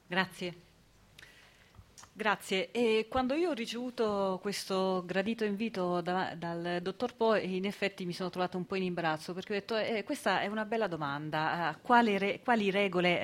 Grazie. Grazie. E quando io ho ricevuto questo gradito invito dal dottor Po, in effetti mi sono trovata un po' in imbarazzo perché ho detto, questa è una bella domanda. Quali regole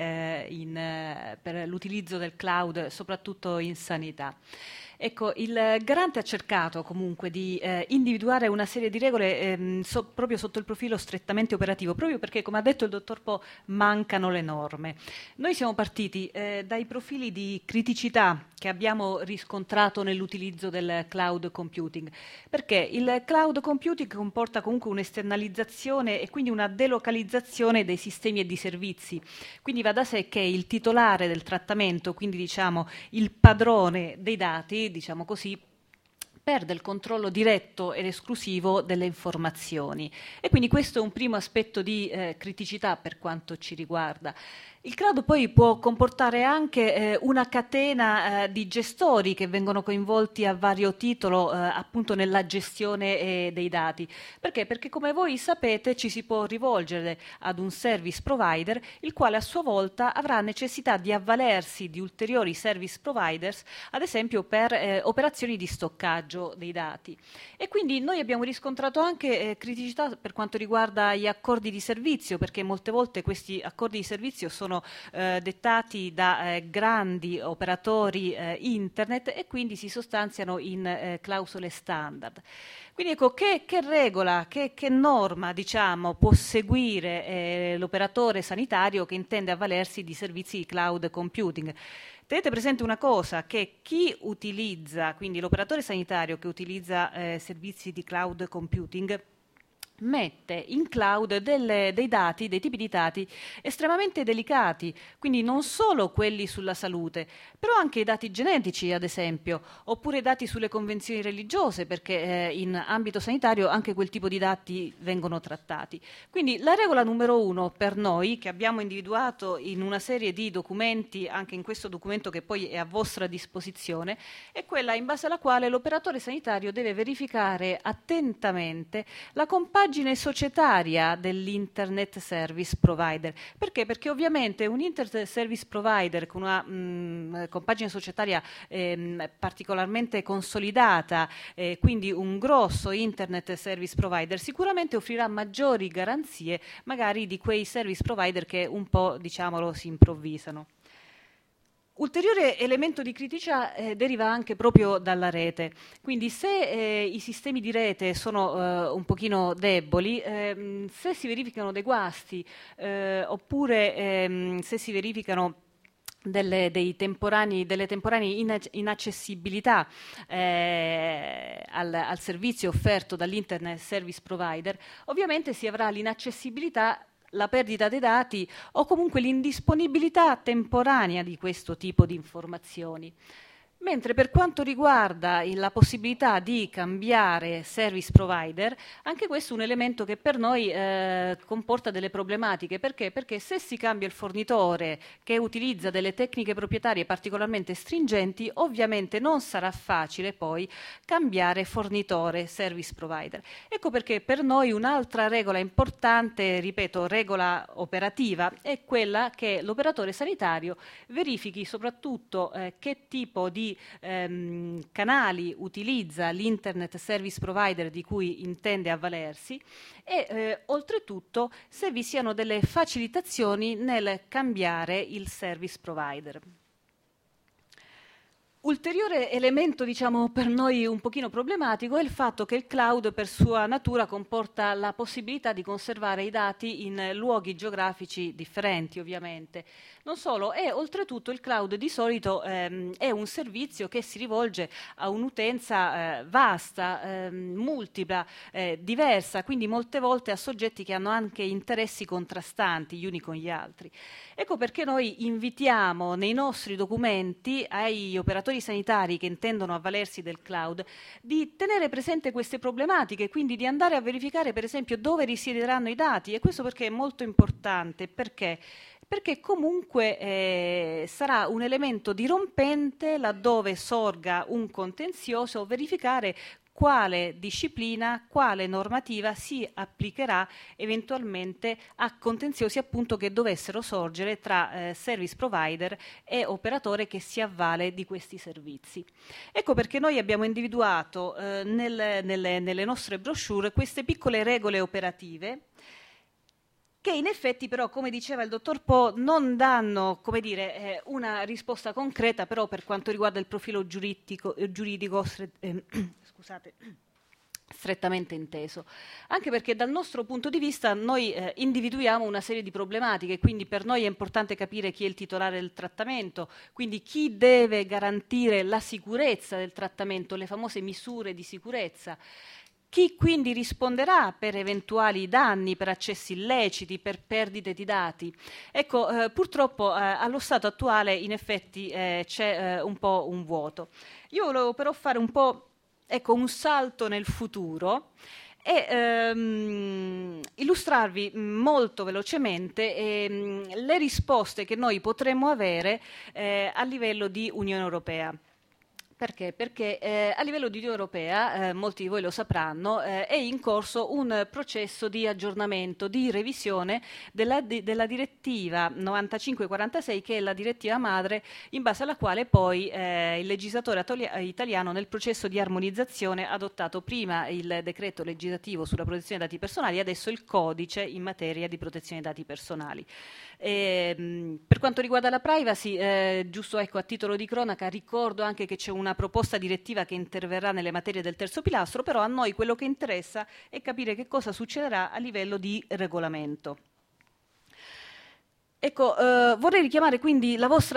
per l'utilizzo del cloud, soprattutto in sanità? Ecco, il garante ha cercato comunque di individuare una serie di regole proprio sotto il profilo strettamente operativo, proprio perché, come ha detto il dottor Po, mancano le norme. Noi siamo partiti dai profili di criticità che abbiamo riscontrato nell'utilizzo del cloud computing, perché il cloud computing comporta comunque un'esternalizzazione e quindi una delocalizzazione dei sistemi e di servizi. Quindi va da sé che il titolare del trattamento, quindi diciamo il padrone dei dati, diciamo così, perde il controllo diretto ed esclusivo delle informazioni. E quindi questo è un primo aspetto di criticità per quanto ci riguarda. Il cloud poi può comportare anche una catena di gestori che vengono coinvolti a vario titolo appunto nella gestione dei dati. Perché? Perché come voi sapete ci si può rivolgere ad un service provider il quale a sua volta avrà necessità di avvalersi di ulteriori service providers, ad esempio per operazioni di stoccaggio dei dati. E quindi noi abbiamo riscontrato anche criticità per quanto riguarda gli accordi di servizio, perché molte volte questi accordi di servizio sono dettati da grandi operatori internet e quindi si sostanziano in clausole standard. Quindi ecco, che regola, che norma diciamo, può seguire l'operatore sanitario che intende avvalersi di servizi di cloud computing? Tenete presente una cosa, che chi utilizza, quindi l'operatore sanitario che utilizza servizi di cloud computing, mette in cloud dei dati, dei tipi di dati estremamente delicati, quindi non solo quelli sulla salute, però anche i dati genetici, ad esempio, oppure dati sulle convenzioni religiose, perché in ambito sanitario anche quel tipo di dati vengono trattati. Quindi la regola numero uno per noi, che abbiamo individuato in una serie di documenti, anche in questo documento che poi è a vostra disposizione, è quella in base alla quale l'operatore sanitario deve verificare attentamente la compagine societaria dell'Internet Service Provider. Perché? Perché ovviamente un Internet Service Provider con una compagine societaria particolarmente consolidata, quindi un grosso Internet Service Provider, sicuramente offrirà maggiori garanzie magari di quei service provider che un po', diciamolo, si improvvisano. Ulteriore elemento di criticità deriva anche proprio dalla rete, quindi se i sistemi di rete sono un pochino deboli, se si verificano dei guasti oppure se si verificano delle temporanee inaccessibilità al servizio offerto dall'Internet Service Provider, ovviamente si avrà l'inaccessibilità, la perdita dei dati o comunque l'indisponibilità temporanea di questo tipo di informazioni. Mentre per quanto riguarda la possibilità di cambiare service provider, anche questo è un elemento che per noi comporta delle problematiche. Perché? Perché se si cambia il fornitore che utilizza delle tecniche proprietarie particolarmente stringenti, ovviamente non sarà facile poi cambiare fornitore service provider. Ecco perché per noi un'altra regola importante, ripeto, regola operativa, è quella che l'operatore sanitario verifichi soprattutto che tipo di canali utilizza l'Internet Service Provider di cui intende avvalersi e oltretutto se vi siano delle facilitazioni nel cambiare il service provider. Ulteriore elemento, diciamo, per noi un pochino problematico è il fatto che il cloud per sua natura comporta la possibilità di conservare i dati in luoghi geografici differenti, ovviamente. Non solo, e oltretutto il cloud di solito è un servizio che si rivolge a un'utenza vasta, multipla, diversa, quindi molte volte a soggetti che hanno anche interessi contrastanti gli uni con gli altri. Ecco perché noi invitiamo nei nostri documenti agli operatori sanitari che intendono avvalersi del cloud di tenere presente queste problematiche, quindi di andare a verificare per esempio dove risiederanno i dati, e questo perché è molto importante, perché comunque sarà un elemento dirompente laddove sorga un contenzioso verificare quale disciplina, quale normativa si applicherà eventualmente a contenziosi appunto che dovessero sorgere tra service provider e operatore che si avvale di questi servizi. Ecco perché noi abbiamo individuato nelle nostre brochure queste piccole regole operative che in effetti però, come diceva il dottor Po, non danno, come dire, una risposta concreta, però per quanto riguarda il profilo giuridico scusate, strettamente inteso. Anche perché dal nostro punto di vista noi individuiamo una serie di problematiche, quindi per noi è importante capire chi è il titolare del trattamento, quindi chi deve garantire la sicurezza del trattamento, le famose misure di sicurezza. Chi quindi risponderà per eventuali danni, per accessi illeciti, per perdite di dati? Ecco, purtroppo allo stato attuale in effetti c'è un po' un vuoto. Io volevo però fare un po', ecco, un salto nel futuro e illustrarvi molto velocemente le risposte che noi potremmo avere a livello di Unione Europea. Perché? Perché a livello di Unione Europea, molti di voi lo sapranno, è in corso un processo di aggiornamento, di revisione della direttiva 9546, che è la direttiva madre in base alla quale poi il legislatore italiano nel processo di armonizzazione ha adottato prima il decreto legislativo sulla protezione dei dati personali e adesso il codice in materia di protezione dei dati personali. Per quanto riguarda la privacy, giusto ecco, a titolo di cronaca, ricordo anche che c'è una proposta direttiva che interverrà nelle materie del terzo pilastro, però a noi quello che interessa è capire che cosa succederà a livello di regolamento. Ecco, vorrei richiamare quindi la vostra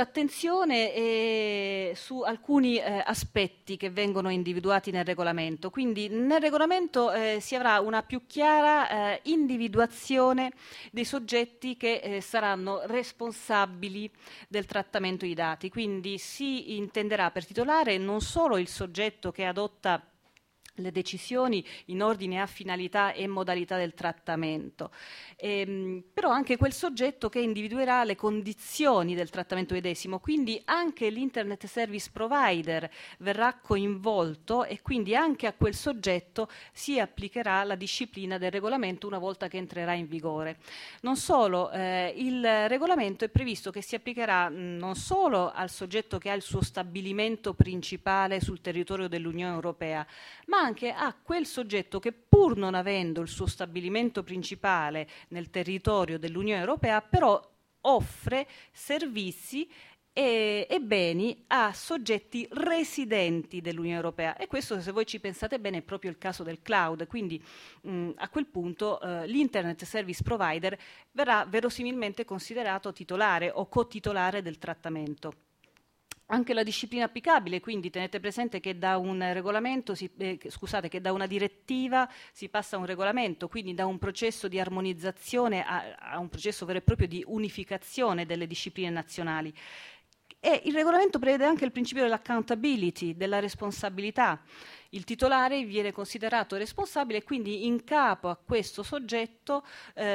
attenzione su alcuni aspetti che vengono individuati nel regolamento. Quindi nel regolamento si avrà una più chiara individuazione dei soggetti che saranno responsabili del trattamento dei dati. Quindi si intenderà per titolare non solo il soggetto che adotta le decisioni in ordine a finalità e modalità del trattamento, però anche quel soggetto che individuerà le condizioni del trattamento medesimo, quindi anche l'Internet Service Provider verrà coinvolto e quindi anche a quel soggetto si applicherà la disciplina del regolamento una volta che entrerà in vigore. Non solo, il regolamento è previsto che si applicherà non solo al soggetto che ha il suo stabilimento principale sul territorio dell'Unione Europea, ma anche a quel soggetto che pur non avendo il suo stabilimento principale nel territorio dell'Unione Europea, però offre servizi e beni a soggetti residenti dell'Unione Europea. E questo, se voi ci pensate bene, è proprio il caso del cloud. Quindi a quel punto l'Internet Service Provider verrà verosimilmente considerato titolare o cotitolare del trattamento. Anche la disciplina applicabile, quindi tenete presente che da un regolamento, che da una direttiva si passa a un regolamento, quindi da un processo di armonizzazione a un processo vero e proprio di unificazione delle discipline nazionali. E il regolamento prevede anche il principio dell'accountability, della responsabilità. Il titolare viene considerato responsabile e quindi in capo a questo soggetto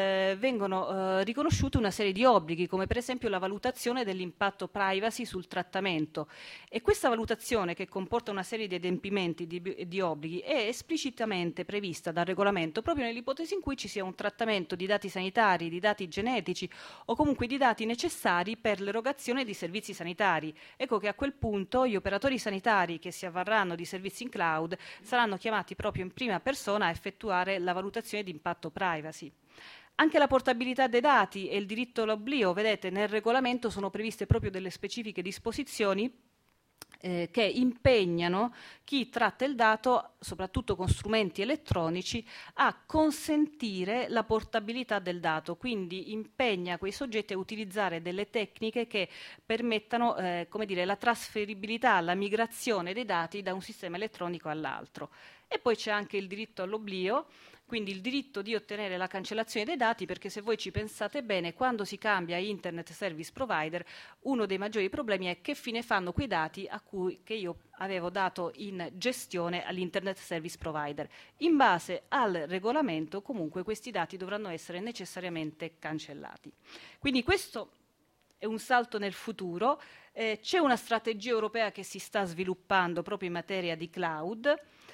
vengono riconosciuti una serie di obblighi, come per esempio la valutazione dell'impatto privacy sul trattamento. E questa valutazione, che comporta una serie di adempimenti, di obblighi, è esplicitamente prevista dal regolamento proprio nell'ipotesi in cui ci sia un trattamento di dati sanitari, di dati genetici o comunque di dati necessari per l'erogazione di servizi sanitari. Ecco che a quel punto gli operatori sanitari che si avvarranno di servizi in cloud saranno chiamati proprio in prima persona a effettuare la valutazione di impatto privacy. Anche la portabilità dei dati e il diritto all'oblio, vedete, nel regolamento sono previste proprio delle specifiche disposizioni che impegnano chi tratta il dato, soprattutto con strumenti elettronici, a consentire la portabilità del dato, quindi impegna quei soggetti a utilizzare delle tecniche che permettano come dire, la trasferibilità, la migrazione dei dati da un sistema elettronico all'altro. E poi c'è anche il diritto all'oblio, quindi il diritto di ottenere la cancellazione dei dati, perché se voi ci pensate bene, quando si cambia Internet Service Provider, uno dei maggiori problemi è che fine fanno quei dati che io avevo dato in gestione all'Internet Service Provider. In base al regolamento, comunque, questi dati dovranno essere necessariamente cancellati. Quindi questo è un salto nel futuro. C'è una strategia europea che si sta sviluppando proprio in materia di cloud.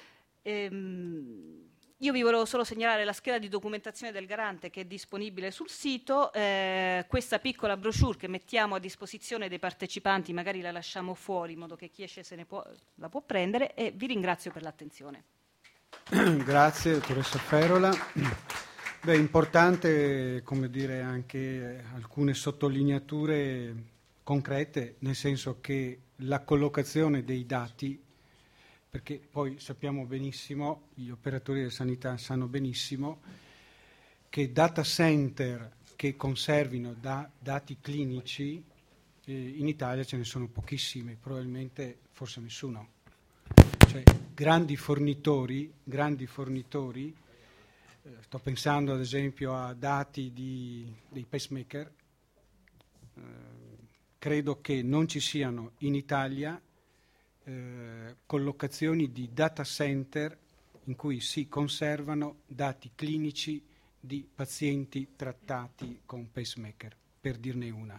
Io vi volevo solo segnalare la scheda di documentazione del garante che è disponibile sul sito, questa piccola brochure che mettiamo a disposizione dei partecipanti, magari la lasciamo fuori in modo che chi esce la può prendere, e vi ringrazio per l'attenzione. Grazie, dottoressa Ferola. Beh, importante, come dire, anche alcune sottolineature concrete, nel senso che la collocazione dei dati, perché poi sappiamo benissimo, gli operatori della sanità sanno benissimo, che data center che conservino dati clinici in Italia ce ne sono pochissimi, probabilmente forse nessuno. Cioè, grandi fornitori, sto pensando ad esempio a dati dei pacemaker, credo che non ci siano in Italia collocazioni di data center in cui si conservano dati clinici di pazienti trattati con pacemaker, per dirne una.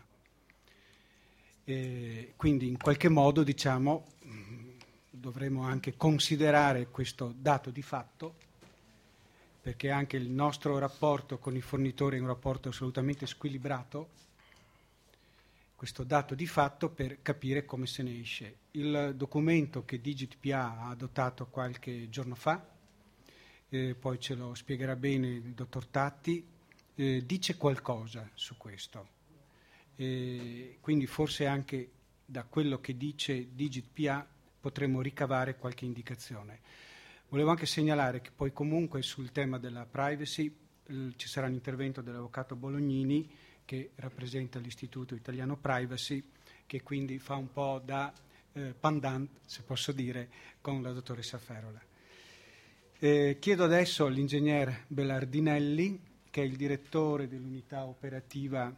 Quindi in qualche modo, diciamo, dovremmo anche considerare questo dato di fatto, perché anche il nostro rapporto con i fornitori è un rapporto assolutamente squilibrato, questo dato di fatto, per capire come se ne esce. Il documento che DigitPA ha adottato qualche giorno fa, poi ce lo spiegherà bene il dottor Tatti, dice qualcosa su questo. Quindi forse anche da quello che dice DigitPA potremmo ricavare qualche indicazione. Volevo anche segnalare che poi comunque sul tema della privacy ci sarà un intervento dell'avvocato Bolognini, che rappresenta l'Istituto Italiano Privacy, che quindi fa un po' da pendant, se posso dire, con la dottoressa Ferola. Chiedo adesso all'ingegner Belardinelli, che è il direttore dell'unità operativa.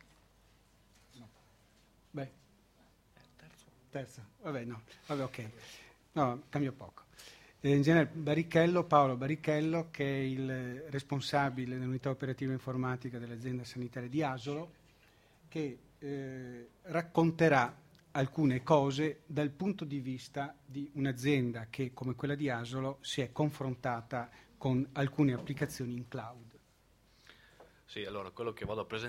Terzo? Vabbè, ok. No, cambio poco. Ingegnere Barichello, Paolo Barichello, che è il responsabile dell'unità operativa informatica dell'azienda sanitaria di Asolo, che racconterà alcune cose dal punto di vista di un'azienda che, come quella di Asolo, si è confrontata con alcune applicazioni in cloud. Sì, allora quello che vado a presentare